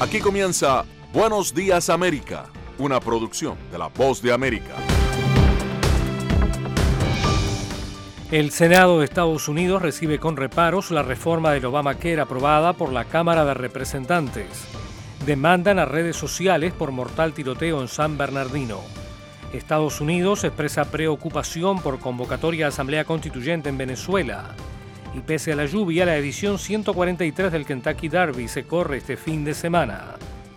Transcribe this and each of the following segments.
Aquí comienza Buenos Días América, una producción de La Voz de América. El Senado de Estados Unidos recibe con reparos la reforma del Obamacare aprobada por la Cámara de Representantes. Demandan a redes sociales por mortal tiroteo en San Bernardino. Estados Unidos expresa preocupación por convocatoria a Asamblea Constituyente en Venezuela. Y pese a la lluvia, la edición 143 del Kentucky Derby se corre este fin de semana.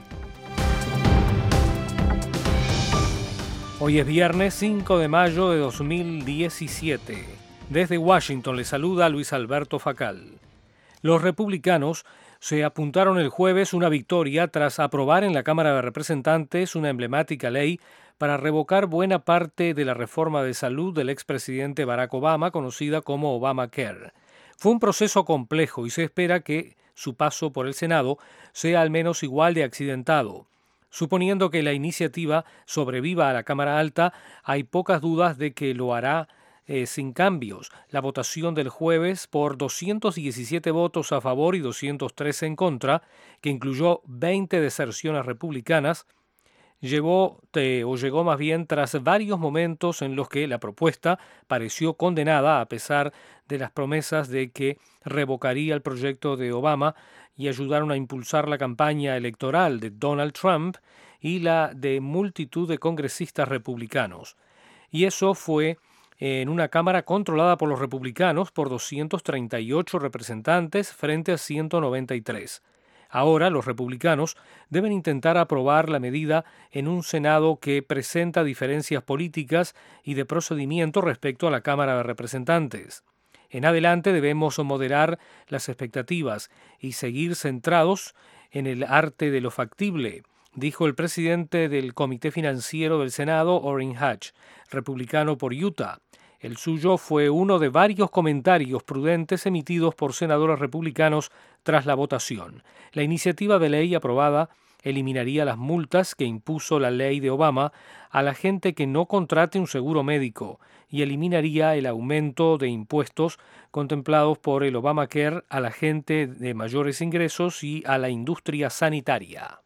Hoy es viernes 5 de mayo de 2017. Desde Washington le saluda Luis Alberto Facal. Los republicanos se apuntaron el jueves una victoria tras aprobar en la Cámara de Representantes una emblemática ley para revocar buena parte de la reforma de salud del expresidente Barack Obama, conocida como Obamacare. Fue un proceso complejo y se espera que su paso por el Senado sea al menos igual de accidentado. Suponiendo que la iniciativa sobreviva a la Cámara Alta, hay pocas dudas de que lo hará sin cambios. La votación del jueves, por 217 votos a favor y 213 en contra, que incluyó 20 deserciones republicanas, llegó más bien tras varios momentos en los que la propuesta pareció condenada a pesar de las promesas de que revocaría el proyecto de Obama y ayudaron a impulsar la campaña electoral de Donald Trump y la de multitud de congresistas republicanos. Y eso fue en una Cámara controlada por los republicanos por 238 representantes frente a 193. Ahora los republicanos deben intentar aprobar la medida en un Senado que presenta diferencias políticas y de procedimiento respecto a la Cámara de Representantes. En adelante debemos moderar las expectativas y seguir centrados en el arte de lo factible, dijo el presidente del Comité Financiero del Senado, Orrin Hatch, republicano por Utah. El suyo fue uno de varios comentarios prudentes emitidos por senadores republicanos tras la votación. La iniciativa de ley aprobada eliminaría las multas que impuso la ley de Obama a la gente que no contrate un seguro médico y eliminaría el aumento de impuestos contemplados por el Obamacare a la gente de mayores ingresos y a la industria sanitaria.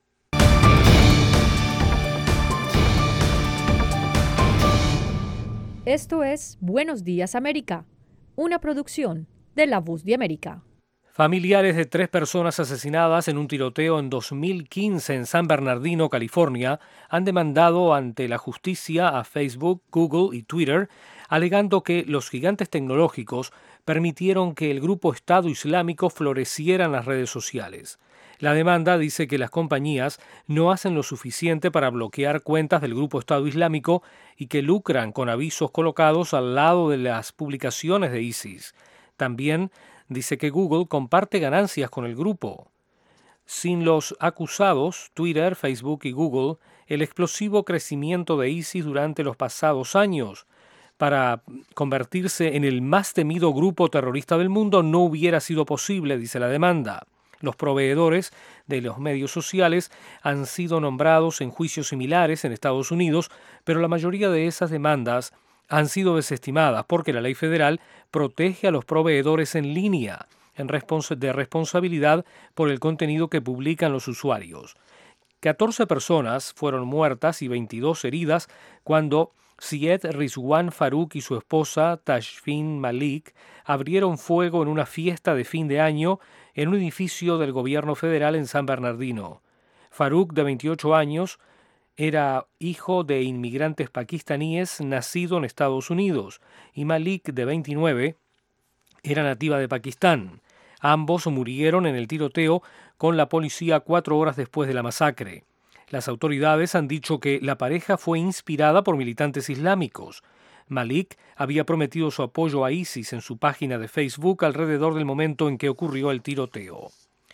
Esto es Buenos Días América, una producción de La Voz de América. Familiares de 3 personas asesinadas en un tiroteo en 2015 en San Bernardino, California, han demandado ante la justicia a Facebook, Google y Twitter, alegando que los gigantes tecnológicos permitieron que el grupo Estado Islámico floreciera en las redes sociales. La demanda dice que las compañías no hacen lo suficiente para bloquear cuentas del grupo Estado Islámico y que lucran con avisos colocados al lado de las publicaciones de ISIS. También dice que Google comparte ganancias con el grupo. Sin los acusados, Twitter, Facebook y Google, el explosivo crecimiento de ISIS durante los pasados años para convertirse en el más temido grupo terrorista del mundo no hubiera sido posible, dice la demanda. Los proveedores de los medios sociales han sido nombrados en juicios similares en Estados Unidos, pero la mayoría de esas demandas han sido desestimadas porque la ley federal protege a los proveedores en línea de responsabilidad por el contenido que publican los usuarios. 14 personas fueron muertas y 22 heridas cuando Syed Rizwan Farook y su esposa Tashfeen Malik abrieron fuego en una fiesta de fin de año en un edificio del gobierno federal en San Bernardino. Farook, de 28 años, era hijo de inmigrantes pakistaníes nacido en Estados Unidos, y Malik, de 29, era nativa de Pakistán. Ambos murieron en el tiroteo con la policía 4 horas después de la masacre. Las autoridades han dicho que la pareja fue inspirada por militantes islámicos. Malik había prometido su apoyo a ISIS en su página de Facebook alrededor del momento en que ocurrió el tiroteo.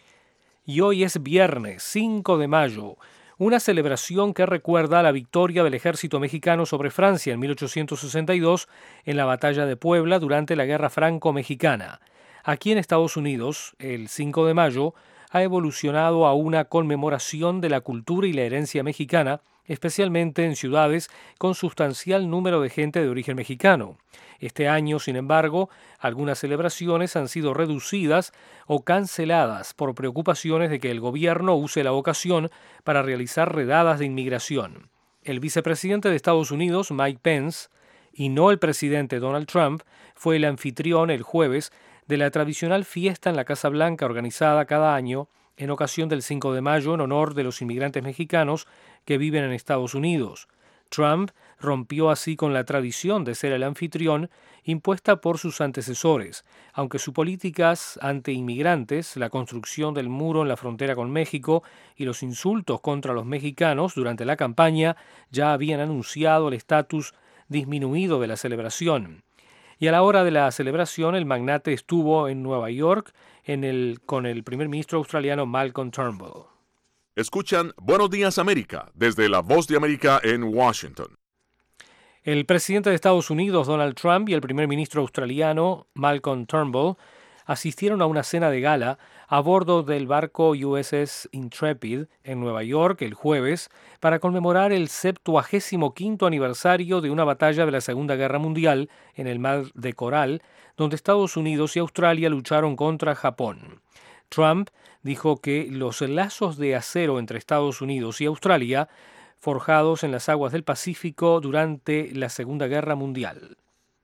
Y hoy es viernes 5 de mayo, una celebración que recuerda la victoria del ejército mexicano sobre Francia en 1862 en la batalla de Puebla durante la Guerra Franco-Mexicana. Aquí en Estados Unidos, el 5 de mayo, ha evolucionado a una conmemoración de la cultura y la herencia mexicana especialmente en ciudades con sustancial número de gente de origen mexicano. Este año, sin embargo, algunas celebraciones han sido reducidas o canceladas por preocupaciones de que el gobierno use la ocasión para realizar redadas de inmigración. El vicepresidente de Estados Unidos, Mike Pence, y no el presidente Donald Trump, fue el anfitrión el jueves de la tradicional fiesta en la Casa Blanca organizada cada año en ocasión del 5 de mayo en honor de los inmigrantes mexicanos que viven en Estados Unidos. Trump rompió así con la tradición de ser el anfitrión impuesta por sus antecesores, aunque sus políticas anti-inmigrantes, la construcción del muro en la frontera con México y los insultos contra los mexicanos durante la campaña ya habían anunciado el estatus disminuido de la celebración. Y a la hora de la celebración, el magnate estuvo en Nueva York con el primer ministro australiano Malcolm Turnbull. Escuchan Buenos Días América desde La Voz de América en Washington. El presidente de Estados Unidos, Donald Trump, y el primer ministro australiano, Malcolm Turnbull, asistieron a una cena de gala a bordo del barco USS Intrepid en Nueva York el jueves para conmemorar el 75º aniversario de una batalla de la Segunda Guerra Mundial en el Mar de Coral, donde Estados Unidos y Australia lucharon contra Japón. Trump dijo que los lazos de acero entre Estados Unidos y Australia, forjados en las aguas del Pacífico durante la Segunda Guerra Mundial.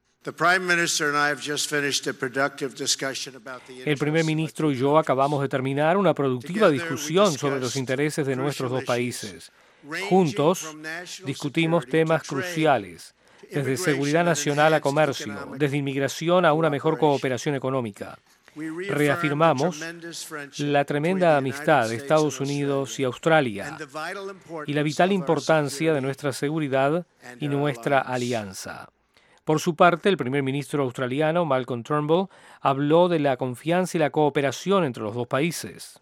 El primer ministro y yo acabamos de terminar una productiva discusión sobre los intereses de nuestros dos países. Juntos discutimos temas cruciales, desde seguridad nacional a comercio, desde inmigración a una mejor cooperación económica. Reafirmamos la tremenda amistad de Estados Unidos y Australia y la vital importancia de nuestra seguridad y nuestra alianza. Por su parte, el primer ministro australiano, Malcolm Turnbull, habló de la confianza y la cooperación entre los dos países.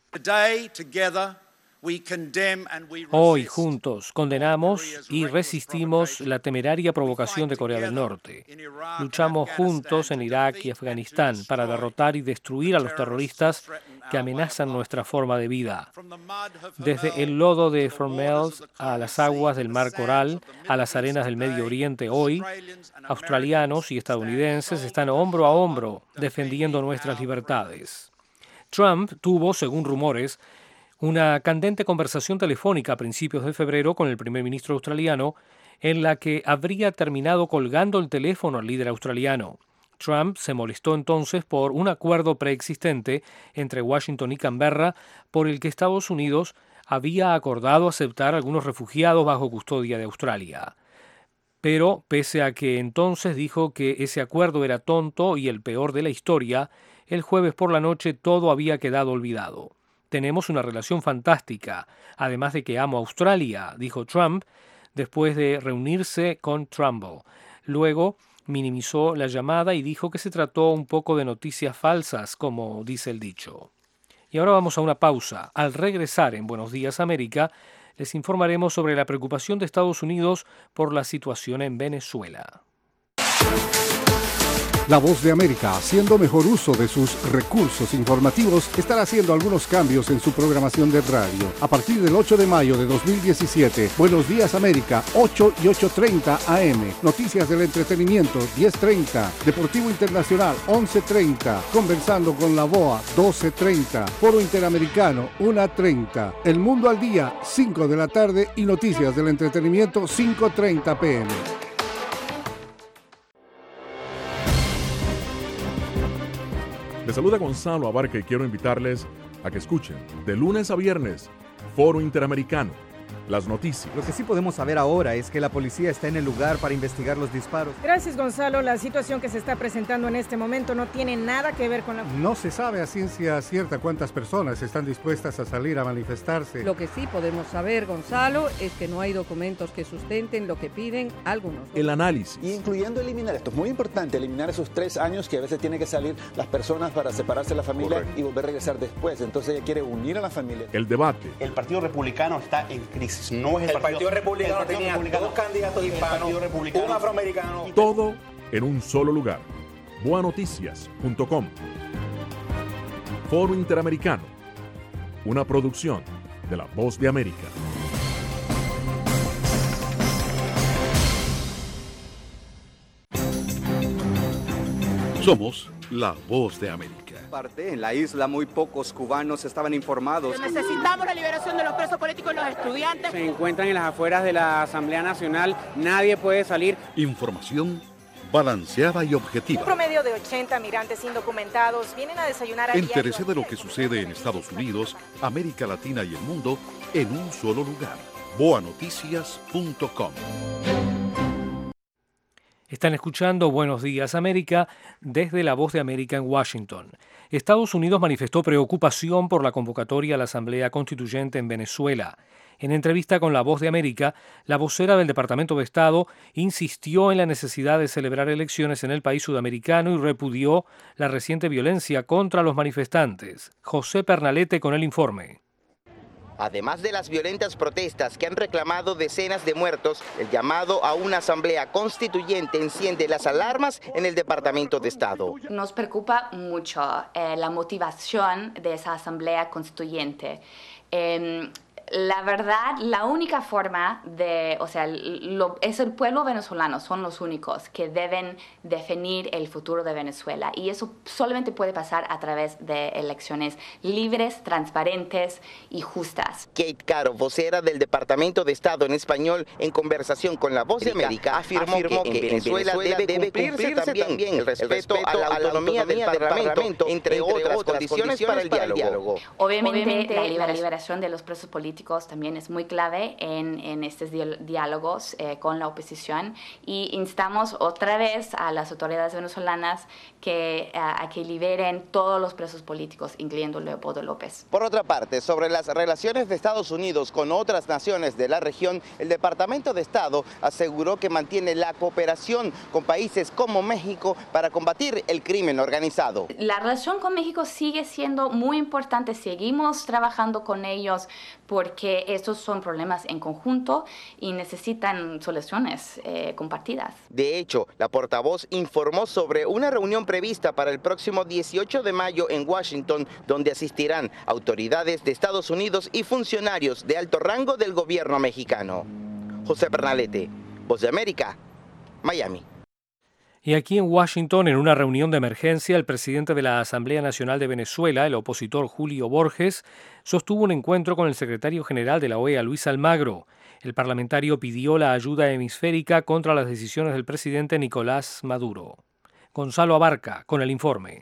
Hoy, juntos, condenamos y resistimos la temeraria provocación de Corea del Norte. Luchamos juntos en Irak y Afganistán para derrotar y destruir a los terroristas que amenazan nuestra forma de vida. Desde el lodo de Fromelles a las aguas del Mar Coral, a las arenas del Medio Oriente, hoy, australianos y estadounidenses están hombro a hombro defendiendo nuestras libertades. Trump tuvo, según rumores, una candente conversación telefónica a principios de febrero con el primer ministro australiano, en la que habría terminado colgando el teléfono al líder australiano. Trump se molestó entonces por un acuerdo preexistente entre Washington y Canberra por el que Estados Unidos había acordado aceptar algunos refugiados bajo custodia de Australia. Pero, pese a que entonces dijo que ese acuerdo era tonto y el peor de la historia, el jueves por la noche todo había quedado olvidado. Tenemos una relación fantástica, además de que amo a Australia, dijo Trump, después de reunirse con Turnbull. Luego minimizó la llamada y dijo que se trató un poco de noticias falsas, como dice el dicho. Y ahora vamos a una pausa. Al regresar en Buenos Días América, les informaremos sobre la preocupación de Estados Unidos por la situación en Venezuela. La Voz de América, haciendo mejor uso de sus recursos informativos, estará haciendo algunos cambios en su programación de radio. A partir del 8 de mayo de 2017, Buenos Días América, 8 y 8:30 AM. Noticias del entretenimiento, 10:30. Deportivo Internacional, 11:30. Conversando con la BOA, 12:30. Foro Interamericano, 1:30. El Mundo al Día, 5 de la tarde. Y Noticias del Entretenimiento, 5:30 PM. Les saluda Gonzalo Abarca y quiero invitarles a que escuchen de lunes a viernes Foro Interamericano, las noticias. Lo que sí podemos saber ahora es que la policía está en el lugar para investigar los disparos. Gracias, Gonzalo. La situación que se está presentando en este momento no tiene nada que ver con la... No se sabe a ciencia cierta cuántas personas están dispuestas a salir a manifestarse. Lo que sí podemos saber, Gonzalo, es que no hay documentos que sustenten lo que piden algunos. El análisis. Incluyendo eliminar, esto es muy importante, eliminar esos 3 años que a veces tienen que salir las personas para separarse de la familia. Correcto. Y volver a regresar después. Entonces ella quiere unir a la familia. El debate. El Partido Republicano está en crisis. No es el Partido Republicano tenía 2 candidatos hispanos, un afroamericano. Todo en un solo lugar. boanoticias.com. Foro Interamericano, una producción de La Voz de América. Somos la voz de América. En la isla muy pocos cubanos estaban informados. Necesitamos la liberación de los presos políticos y los estudiantes. Se encuentran en las afueras de la Asamblea Nacional, nadie puede salir. Información balanceada y objetiva. Un promedio de 80 migrantes indocumentados vienen a desayunar a Entérese de lo que sucede en Estados Unidos, América Latina y el mundo en un solo lugar. boanoticias.com. Están escuchando Buenos Días América desde La Voz de América en Washington. Estados Unidos manifestó preocupación por la convocatoria a la Asamblea Constituyente en Venezuela. En entrevista con La Voz de América, la vocera del Departamento de Estado insistió en la necesidad de celebrar elecciones en el país sudamericano y repudió la reciente violencia contra los manifestantes. José Pernalete con el informe. Además de las violentas protestas que han reclamado decenas de muertos, el llamado a una asamblea constituyente enciende las alarmas en el Departamento de Estado. Nos preocupa mucho la motivación de esa asamblea constituyente. La verdad, la única forma es el pueblo venezolano, son los únicos que deben definir el futuro de Venezuela. Y eso solamente puede pasar a través de elecciones libres, transparentes y justas. Kate Caro, vocera del Departamento de Estado en español, en conversación con La Voz de América, afirmó que en Venezuela debe cumplirse también el respeto a la autonomía del Parlamento, entre otras condiciones para el diálogo. Obviamente la liberación de los presos políticos también es muy clave en estos diálogos con la oposición y instamos otra vez a las autoridades venezolanas a que liberen todos los presos políticos, incluyendo Leopoldo López. Por otra parte, sobre las relaciones de Estados Unidos con otras naciones de la región, el Departamento de Estado aseguró que mantiene la cooperación con países como México para combatir el crimen organizado. La relación con México sigue siendo muy importante, seguimos trabajando con ellos porque estos son problemas en conjunto y necesitan soluciones compartidas. De hecho, la portavoz informó sobre una reunión prevista para el próximo 18 de mayo en Washington, donde asistirán autoridades de Estados Unidos y funcionarios de alto rango del gobierno mexicano. José Pernalete, Voz de América, Miami. Y aquí en Washington, en una reunión de emergencia, el presidente de la Asamblea Nacional de Venezuela, el opositor Julio Borges, sostuvo un encuentro con el secretario general de la OEA, Luis Almagro. El parlamentario pidió la ayuda hemisférica contra las decisiones del presidente Nicolás Maduro. Gonzalo Abarca, con el informe.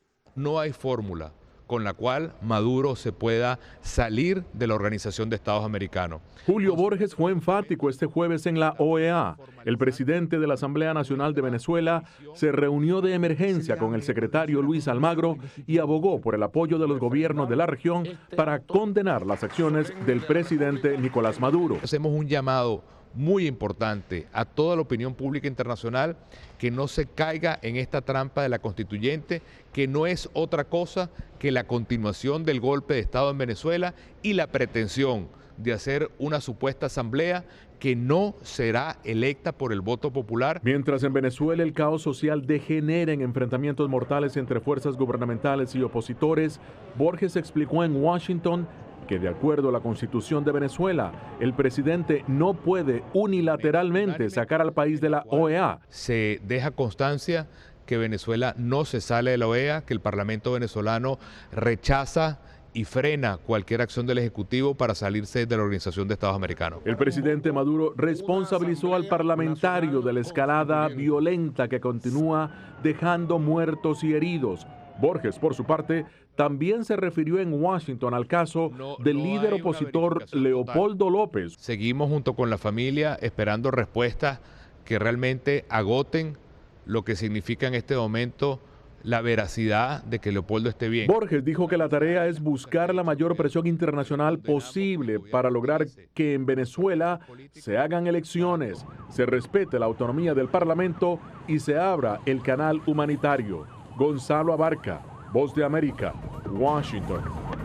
No hay fórmula con la cual Maduro se pueda salir de la Organización de Estados Americanos. Julio Borges fue enfático este jueves en la OEA. El presidente de la Asamblea Nacional de Venezuela se reunió de emergencia con el secretario Luis Almagro y abogó por el apoyo de los gobiernos de la región para condenar las acciones del presidente Nicolás Maduro. Hacemos un llamado muy importante a toda la opinión pública internacional que no se caiga en esta trampa de la constituyente, que no es otra cosa que la continuación del golpe de Estado en Venezuela y la pretensión de hacer una supuesta asamblea que no será electa por el voto popular. Mientras en Venezuela el caos social degenera en enfrentamientos mortales entre fuerzas gubernamentales y opositores, Borges explicó en Washington que de acuerdo a la Constitución de Venezuela, el presidente no puede unilateralmente sacar al país de la OEA. Se deja constancia que Venezuela no se sale de la OEA, que el Parlamento venezolano rechaza y frena cualquier acción del Ejecutivo para salirse de la Organización de Estados Americanos. El presidente Maduro responsabilizó al parlamentario de la escalada violenta que continúa dejando muertos y heridos. Borges, por su parte, también se refirió en Washington al caso del líder opositor Leopoldo López. Seguimos junto con la familia esperando respuestas que realmente agoten lo que significa en este momento la veracidad de que Leopoldo esté bien. Borges dijo que la tarea es buscar la mayor presión internacional posible para lograr que en Venezuela se hagan elecciones, se respete la autonomía del Parlamento y se abra el canal humanitario. Gonzalo Abarca, Voz de América, Washington.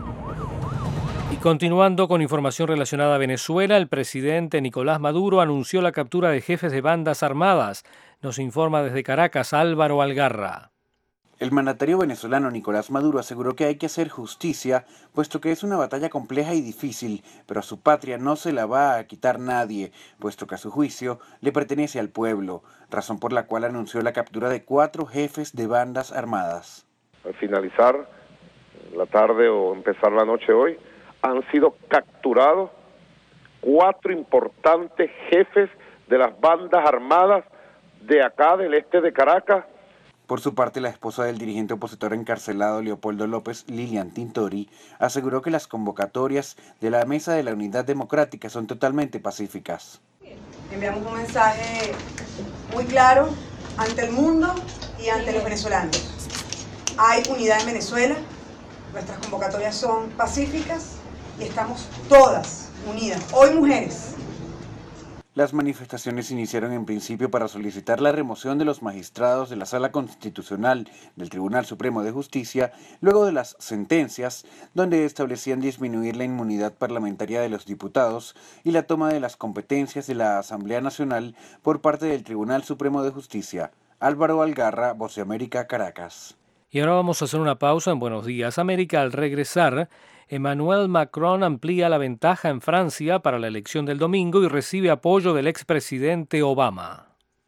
Y continuando con información relacionada a Venezuela, el presidente Nicolás Maduro anunció la captura de jefes de bandas armadas. Nos informa desde Caracas Álvaro Algarra. El mandatario venezolano Nicolás Maduro aseguró que hay que hacer justicia, puesto que es una batalla compleja y difícil, pero a su patria no se la va a quitar nadie, puesto que a su juicio le pertenece al pueblo, razón por la cual anunció la captura de 4 jefes de bandas armadas. Al finalizar la tarde o empezar la noche hoy, han sido capturados 4 importantes jefes de las bandas armadas de acá, del este de Caracas. Por su parte, la esposa del dirigente opositor encarcelado Leopoldo López, Lilian Tintori, aseguró que las convocatorias de la Mesa de la Unidad Democrática son totalmente pacíficas. Enviamos un mensaje muy claro ante el mundo y ante los venezolanos. Hay unidad en Venezuela, nuestras convocatorias son pacíficas y estamos todas unidas, hoy mujeres. Las manifestaciones iniciaron en principio para solicitar la remoción de los magistrados de la Sala Constitucional del Tribunal Supremo de Justicia, luego de las sentencias donde establecían disminuir la inmunidad parlamentaria de los diputados y la toma de las competencias de la Asamblea Nacional por parte del Tribunal Supremo de Justicia. Álvaro Algarra, Voz de América, Caracas. Y ahora vamos a hacer una pausa en Buenos Días América. Al regresar, Emmanuel Macron amplía la ventaja en Francia para la elección del domingo y recibe apoyo del expresidente Obama.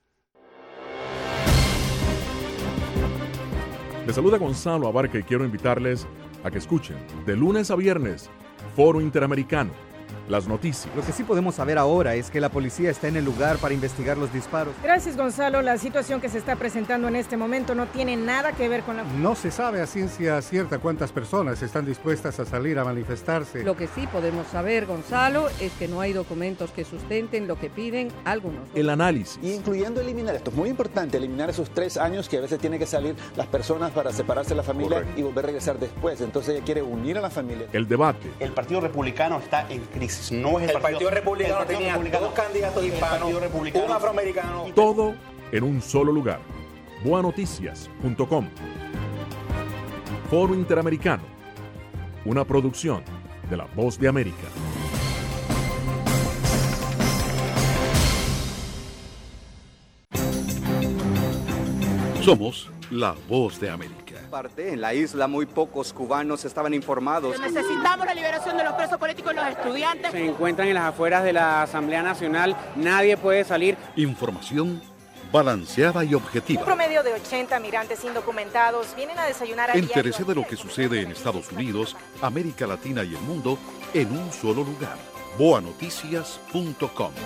Les saluda Gonzalo Abarca y quiero invitarles a que escuchen de lunes a viernes Foro Interamericano, las noticias. Lo que sí podemos saber ahora es que la policía está en el lugar para investigar los disparos. Gracias, Gonzalo. La situación que se está presentando en este momento no tiene nada que ver con la... No se sabe a ciencia cierta cuántas personas están dispuestas a salir a manifestarse. Lo que sí podemos saber, Gonzalo, es que no hay documentos que sustenten lo que piden algunos. El análisis. Y incluyendo eliminar, esto es muy importante, eliminar esos 3 años que a veces tienen que salir las personas para separarse de la familia. Correcto. Y volver a regresar después. Entonces ella quiere unir a la familia. El debate. El Partido Republicano está en crisis. No es el Partido Republicano tenía 2 candidatos hispanos, un afroamericano. Todo en un solo lugar. boanoticias.com. Foro Interamericano, una producción de La Voz de América. Somos La Voz de América. En la isla muy pocos cubanos estaban informados. Necesitamos la liberación de los presos políticos y los estudiantes. Se encuentran en las afueras de la Asamblea Nacional, nadie puede salir. Información balanceada y objetiva. Un promedio de 80 migrantes indocumentados vienen a desayunar a Entérese de lo que sucede en Estados Unidos, América Latina y el mundo en un solo lugar. boanoticias.com.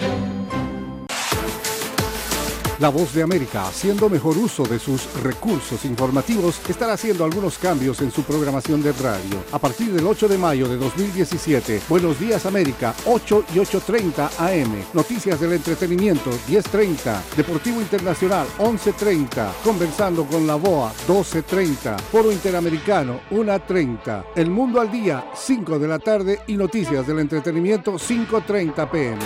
La Voz de América, haciendo mejor uso de sus recursos informativos, estará haciendo algunos cambios en su programación de radio. A partir del 8 de mayo de 2017, Buenos Días América, 8 y 8:30 AM. Noticias del entretenimiento, 10:30. Deportivo Internacional, 11:30. Conversando con la BOA, 12:30. Foro Interamericano, 1:30. El Mundo al Día, 5 de la tarde. Y Noticias del Entretenimiento, 5:30 PM.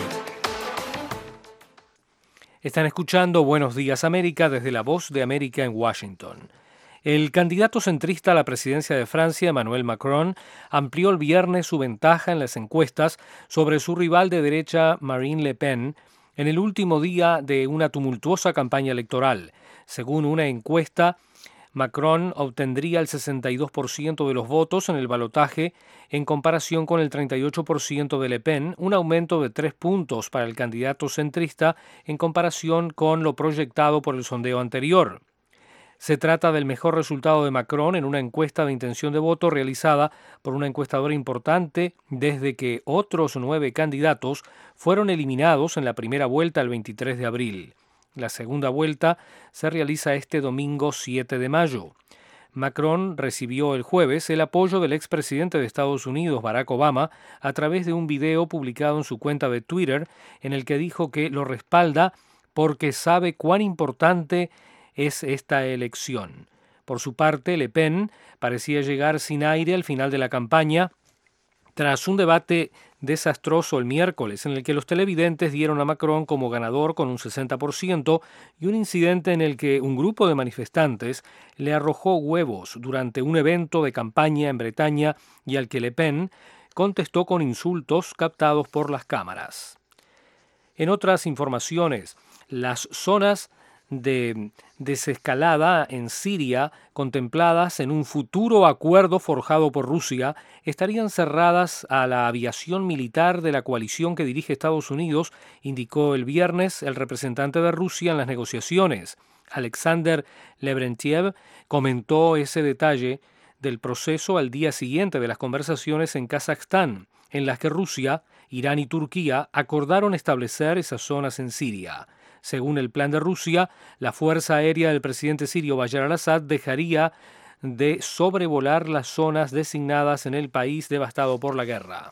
Están escuchando Buenos Días América desde La Voz de América en Washington. El candidato centrista a la presidencia de Francia, Emmanuel Macron, amplió el viernes su ventaja en las encuestas sobre su rival de derecha, Marine Le Pen, en el último día de una tumultuosa campaña electoral. Según una encuesta, Macron obtendría el 62% de los votos en el balotaje en comparación con el 38% de Le Pen, un aumento de 3 puntos para el candidato centrista en comparación con lo proyectado por el sondeo anterior. Se trata del mejor resultado de Macron en una encuesta de intención de voto realizada por una encuestadora importante desde que otros 9 candidatos fueron eliminados en la primera vuelta el 23 de abril. La segunda vuelta se realiza este domingo 7 de mayo. Macron recibió el jueves el apoyo del expresidente de Estados Unidos, Barack Obama, a través de un video publicado en su cuenta de Twitter, en el que dijo que lo respalda porque sabe cuán importante es esta elección. Por su parte, Le Pen parecía llegar sin aire al final de la campaña, tras un debate desastroso el miércoles en el que los televidentes dieron a Macron como ganador con un 60% y un incidente en el que un grupo de manifestantes le arrojó huevos durante un evento de campaña en Bretaña y al que Le Pen contestó con insultos captados por las cámaras. En otras informaciones, las zonas de desescalada en Siria contempladas en un futuro acuerdo forjado por Rusia estarían cerradas a la aviación militar de la coalición que dirige Estados Unidos, indicó el viernes el representante de Rusia en las negociaciones. Alexander Lebedev comentó ese detalle del proceso al día siguiente de las conversaciones en Kazajstán, en las que Rusia, Irán y Turquía acordaron establecer esas zonas en Siria. Según el plan de Rusia, la fuerza aérea del presidente sirio Bashar al-Assad dejaría de sobrevolar las zonas designadas en el país devastado por la guerra.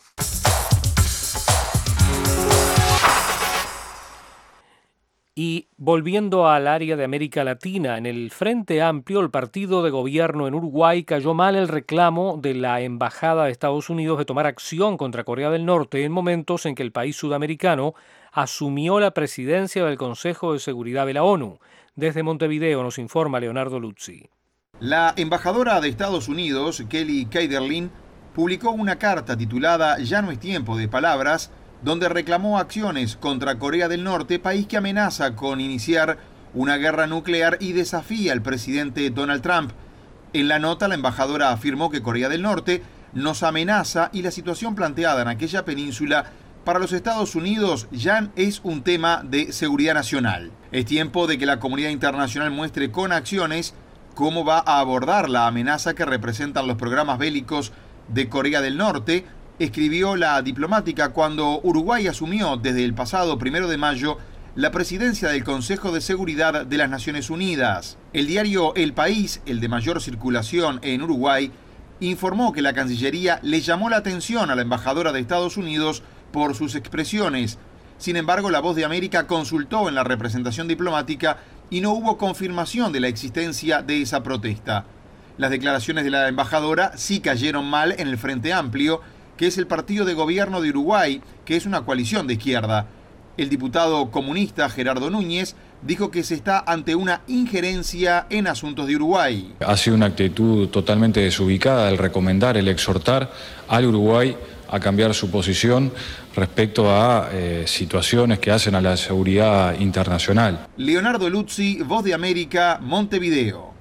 Y volviendo al área de América Latina, en el Frente Amplio, el partido de gobierno en Uruguay cayó mal el reclamo de la Embajada de Estados Unidos de tomar acción contra Corea del Norte en momentos en que el país sudamericano asumió la presidencia del Consejo de Seguridad de la ONU. Desde Montevideo nos informa Leonardo Luzzi. La embajadora de Estados Unidos, Kelly Keiderlin, publicó una carta titulada Ya no es tiempo de palabras, donde reclamó acciones contra Corea del Norte, país que amenaza con iniciar una guerra nuclear y desafía al presidente Donald Trump. En la nota, la embajadora afirmó que Corea del Norte nos amenaza y la situación planteada en aquella península para los Estados Unidos ya es un tema de seguridad nacional. Es tiempo de que la comunidad internacional muestre con acciones cómo va a abordar la amenaza que representan los programas bélicos de Corea del Norte, escribió la diplomática cuando Uruguay asumió desde el pasado 1 de mayo la presidencia del Consejo de Seguridad de las Naciones Unidas. El diario El País, el de mayor circulación en Uruguay, informó que la Cancillería le llamó la atención a la embajadora de Estados Unidos por sus expresiones. Sin embargo, La Voz de América consultó en la representación diplomática y no hubo confirmación de la existencia de esa protesta. Las declaraciones de la embajadora sí cayeron mal en el Frente Amplio, que es el partido de gobierno de Uruguay, que es una coalición de izquierda. El diputado comunista Gerardo Núñez dijo que se está ante una injerencia en asuntos de Uruguay. Ha sido una actitud totalmente desubicada el recomendar, el exhortar al Uruguay a cambiar su posición respecto a situaciones que hacen a la seguridad internacional. Leonardo Luzzi, Voz de América, Montevideo.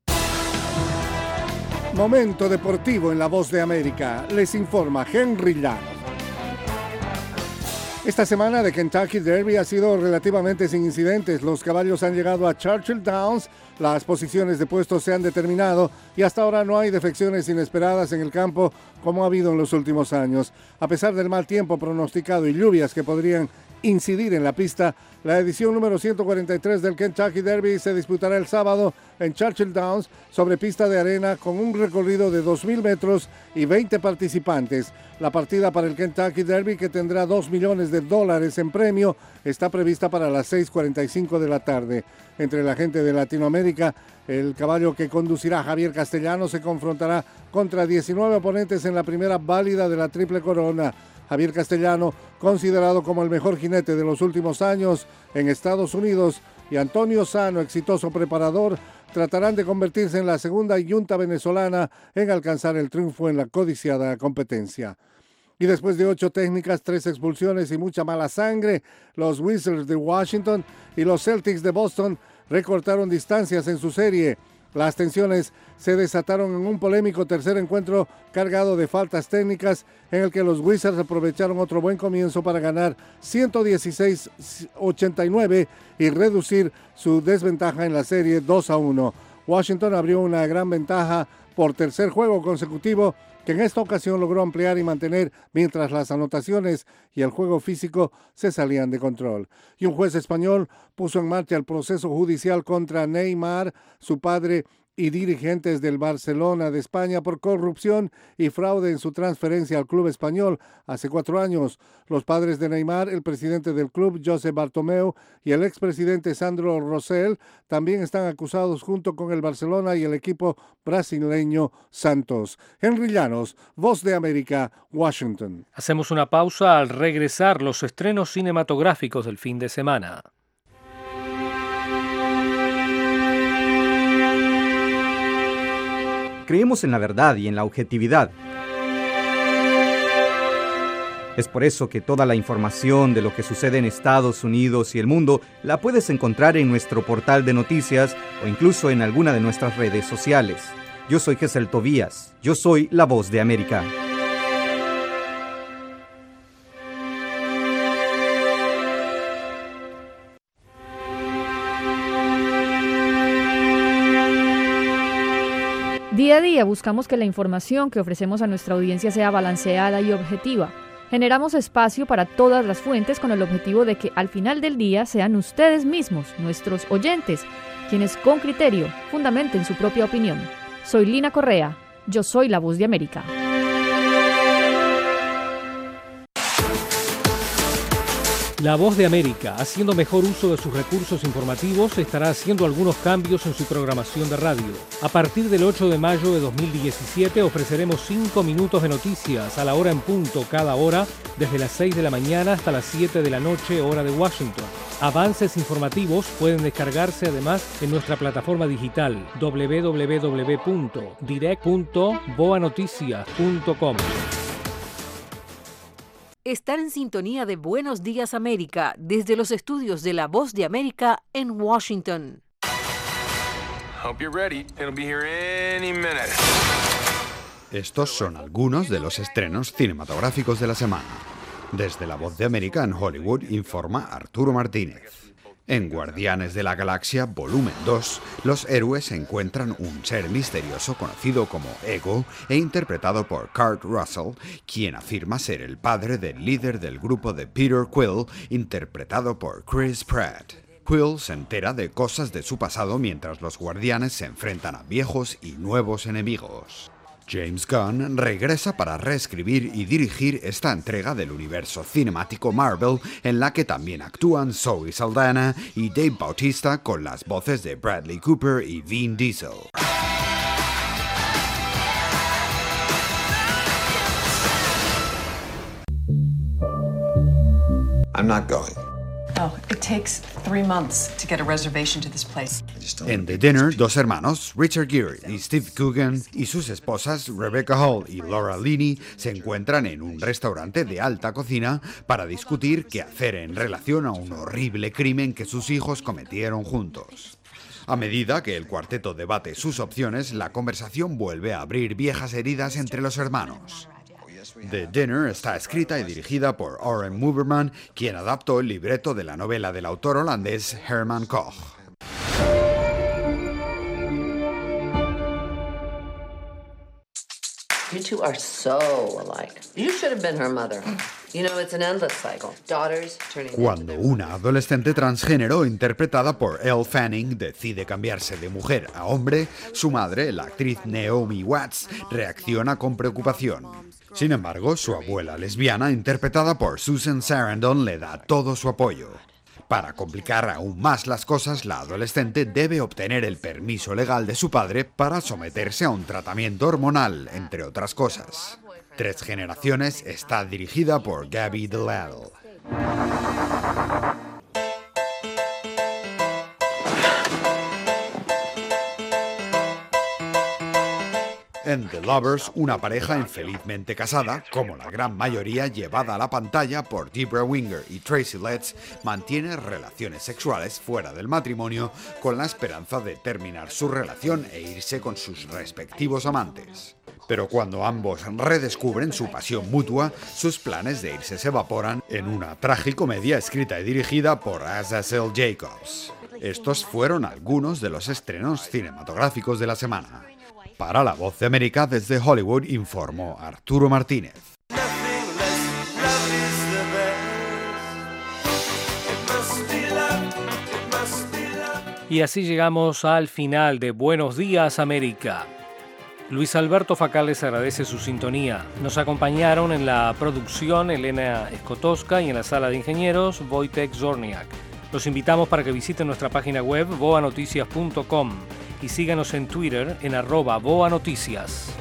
Momento deportivo en La Voz de América. Les informa Henry Llanos. Esta semana de Kentucky Derby ha sido relativamente sin incidentes. Los caballos han llegado a Churchill Downs, las posiciones de puestos se han determinado y hasta ahora no hay defecciones inesperadas en el campo como ha habido en los últimos años. A pesar del mal tiempo pronosticado y lluvias que podrían incidir en la pista, la edición número 143 del Kentucky Derby se disputará el sábado en Churchill Downs sobre pista de arena con un recorrido de 2.000 metros y 20 participantes. La partida para el Kentucky Derby, que tendrá $2 millones en premio, está prevista para las 6:45 de la tarde. Entre la gente de Latinoamérica, el caballo que conducirá Javier Castellano se confrontará contra 19 oponentes en la primera válida de la Triple Corona. Javier Castellano, considerado como el mejor jinete de los últimos años en Estados Unidos, y Antonio Sano, exitoso preparador, tratarán de convertirse en la segunda yunta venezolana en alcanzar el triunfo en la codiciada competencia. Y después de 8 técnicas, 3 expulsiones y mucha mala sangre, los Wizards de Washington y los Celtics de Boston recortaron distancias en su serie. Las tensiones se desataron en un polémico tercer encuentro cargado de faltas técnicas en el que los Wizards aprovecharon otro buen comienzo para ganar 116-89 y reducir su desventaja en la serie 2-1. Washington abrió una gran ventaja por tercer juego consecutivo que en esta ocasión logró ampliar y mantener mientras las anotaciones y el juego físico se salían de control. Y un juez español puso en marcha el proceso judicial contra Neymar, su padre y dirigentes del Barcelona de España por corrupción y fraude en su transferencia al club español hace 4 años. Los padres de Neymar, el presidente del club, José Bartomeu, y el expresidente Sandro Rosell también están acusados junto con el Barcelona y el equipo brasileño Santos. Henry Llanos, Voz de América, Washington. Hacemos una pausa. Al regresar, los estrenos cinematográficos del fin de semana. Creemos en la verdad y en la objetividad. Es por eso que toda la información de lo que sucede en Estados Unidos y el mundo la puedes encontrar en nuestro portal de noticias o incluso en alguna de nuestras redes sociales. Yo soy Gesell Tobías. Yo soy La Voz de América. Día a día buscamos que la información que ofrecemos a nuestra audiencia sea balanceada y objetiva. Generamos espacio para todas las fuentes con el objetivo de que al final del día sean ustedes mismos, nuestros oyentes, quienes con criterio fundamenten su propia opinión. Soy Lina Correa, yo soy La Voz de América. La Voz de América, haciendo mejor uso de sus recursos informativos, estará haciendo algunos cambios en su programación de radio. A partir del 8 de mayo de 2017 ofreceremos 5 minutos de noticias a la hora en punto cada hora, desde las 6 de la mañana hasta las 7 de la noche, hora de Washington. Avances informativos pueden descargarse además en nuestra plataforma digital www.direct.boanoticias.com. Están en sintonía de Buenos Días América desde los estudios de La Voz de América en Washington. Hope you're ready. It'll be here any minute. Estos son algunos de los estrenos cinematográficos de la semana. Desde La Voz de América en Hollywood informa Arturo Martínez. En Guardianes de la Galaxia, volumen 2, los héroes encuentran un ser misterioso conocido como Ego e interpretado por Kurt Russell, quien afirma ser el padre del líder del grupo de Peter Quill, interpretado por Chris Pratt. Quill se entera de cosas de su pasado mientras los guardianes se enfrentan a viejos y nuevos enemigos. James Gunn regresa para reescribir y dirigir esta entrega del universo cinemático Marvel, en la que también actúan Zoe Saldana y Dave Bautista con las voces de Bradley Cooper y Vin Diesel. I'm not going. Oh, it takes 3 months to get a reservation to this place. En The Dinner, dos hermanos, Richard Gere y Steve Coogan, y sus esposas Rebecca Hall y Laura Linney, se encuentran en un restaurante de alta cocina para discutir qué hacer en relación a un horrible crimen que sus hijos cometieron juntos. A medida que el cuarteto debate sus opciones, la conversación vuelve a abrir viejas heridas entre los hermanos. The Dinner está escrita y dirigida por Oren Moverman, quien adaptó el libreto de la novela del autor holandés Herman Koch. You two are so alike. You should have been her mother. You know, it's an endless cycle. Daughters turning... Cuando una adolescente transgénero interpretada por Elle Fanning decide cambiarse de mujer a hombre, su madre, la actriz Naomi Watts, reacciona con preocupación. Sin embargo, su abuela lesbiana, interpretada por Susan Sarandon, le da todo su apoyo. Para complicar aún más las cosas, la adolescente debe obtener el permiso legal de su padre para someterse a un tratamiento hormonal, entre otras cosas. 3 Generaciones está dirigida por Gabby Dellal. En The Lovers, una pareja infelizmente casada, como la gran mayoría llevada a la pantalla por Debra Winger y Tracy Letts, mantiene relaciones sexuales fuera del matrimonio con la esperanza de terminar su relación e irse con sus respectivos amantes. Pero cuando ambos redescubren su pasión mutua, sus planes de irse se evaporan en una tragicomedia escrita y dirigida por Azazel Jacobs. Estos fueron algunos de los estrenos cinematográficos de la semana. Para La Voz de América desde Hollywood informó Arturo Martínez. Y así llegamos al final de Buenos Días América. Luis Alberto Facal les agradece su sintonía. Nos acompañaron en la producción Elena Skotowska y en la sala de ingenieros Wojtek Zorniak. Los invitamos para que visiten nuestra página web boanoticias.com y síganos en Twitter en @boanoticias.